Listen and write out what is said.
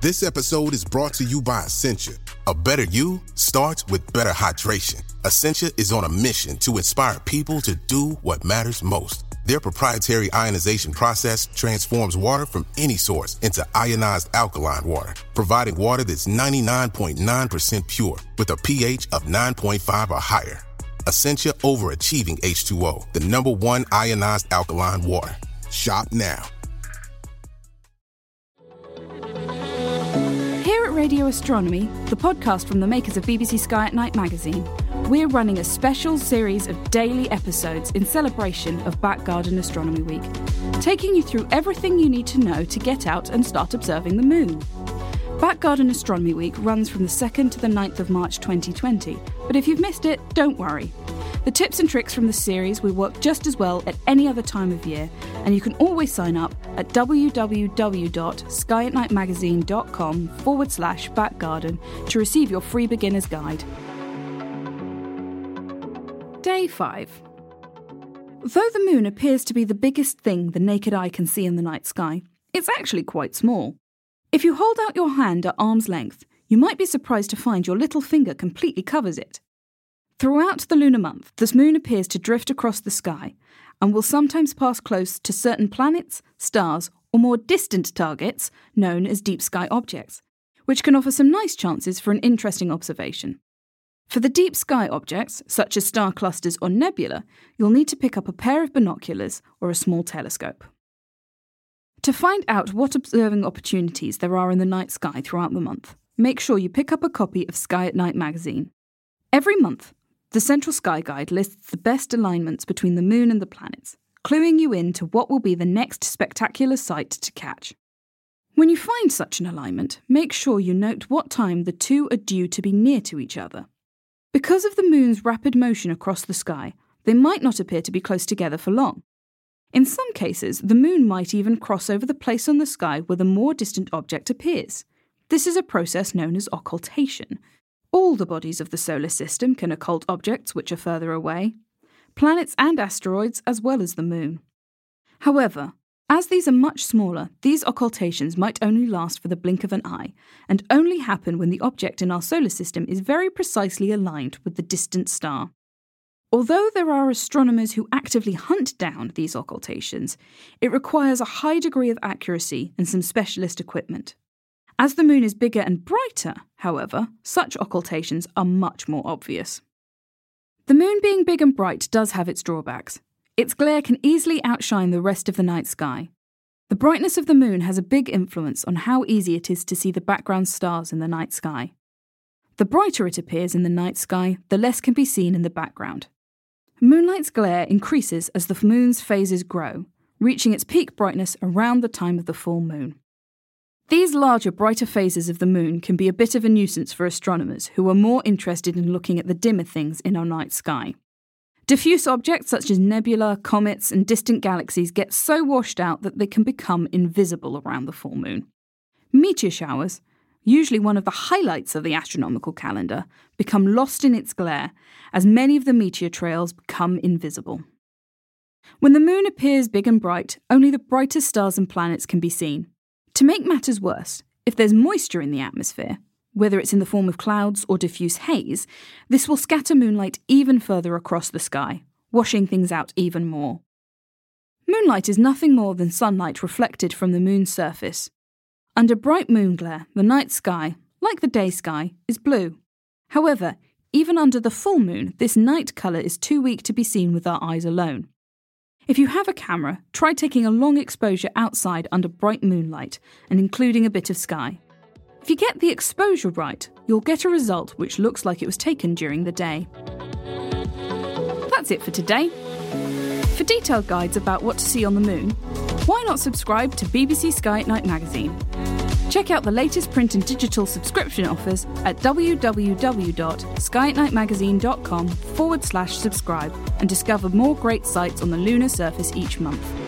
This episode is brought to you by Essentia. A better you starts with better hydration. Essentia is on a mission to inspire people to do what matters most. Their proprietary ionization process transforms water from any source into ionized alkaline water, providing water that's 99.9% pure with a pH of 9.5 or higher. Essentia Overachieving H2O, the #1 ionized alkaline water. Shop now. Here at Radio Astronomy, the podcast from the makers of BBC Sky at Night magazine, we're running a special series of daily episodes in celebration of Back Garden Astronomy Week, taking you through everything you need to know to get out and start observing the moon. Back Garden Astronomy Week runs from the 2nd to the 9th of March 2020, but if you've missed it, don't worry. The tips and tricks from the series will work just as well at any other time of year, and you can always sign up at www.skyatnightmagazine.com/backgarden to receive your free beginner's guide. Day 5. Though the moon appears to be the biggest thing the naked eye can see in the night sky, it's actually quite small. If you hold out your hand at arm's length, you might be surprised to find your little finger completely covers it. Throughout the lunar month, the moon appears to drift across the sky and will sometimes pass close to certain planets, stars, or more distant targets known as deep sky objects, which can offer some nice chances for an interesting observation. For the deep sky objects, such as star clusters or nebula, you'll need to pick up a pair of binoculars or a small telescope. To find out what observing opportunities there are in the night sky throughout the month, make sure you pick up a copy of Sky at Night magazine. Every month, the Central Sky Guide lists the best alignments between the moon and the planets, cluing you in to what will be the next spectacular sight to catch. When you find such an alignment, make sure you note what time the two are due to be near to each other. Because of the moon's rapid motion across the sky, they might not appear to be close together for long. In some cases, the moon might even cross over the place on the sky where the more distant object appears. This is a process known as occultation. All the bodies of the solar system can occult objects which are further away, planets and asteroids as well as the moon. However, as these are much smaller, these occultations might only last for the blink of an eye, and only happen when the object in our solar system is very precisely aligned with the distant star. Although there are astronomers who actively hunt down these occultations, it requires a high degree of accuracy and some specialist equipment. As the moon is bigger and brighter, however, such occultations are much more obvious. The moon being big and bright does have its drawbacks. Its glare can easily outshine the rest of the night sky. The brightness of the moon has a big influence on how easy it is to see the background stars in the night sky. The brighter it appears in the night sky, the less can be seen in the background. Moonlight's glare increases as the moon's phases grow, reaching its peak brightness around the time of the full moon. These larger, brighter phases of the moon can be a bit of a nuisance for astronomers who are more interested in looking at the dimmer things in our night sky. Diffuse objects such as nebula, comets, and distant galaxies get so washed out that they can become invisible around the full moon. Meteor showers, usually one of the highlights of the astronomical calendar, become lost in its glare as many of the meteor trails become invisible. When the moon appears big and bright, only the brightest stars and planets can be seen. To make matters worse, if there's moisture in the atmosphere, whether it's in the form of clouds or diffuse haze, this will scatter moonlight even further across the sky, washing things out even more. Moonlight is nothing more than sunlight reflected from the moon's surface. Under bright moon glare, the night sky, like the day sky, is blue. However, even under the full moon, this night colour is too weak to be seen with our eyes alone. If you have a camera, try taking a long exposure outside under bright moonlight and including a bit of sky. If you get the exposure right, you'll get a result which looks like it was taken during the day. That's it for today. For detailed guides about what to see on the moon, why not subscribe to BBC Sky at Night magazine? Check out the latest print and digital subscription offers at www.skyatnightmagazine.com/subscribe and discover more great sights on the lunar surface each month.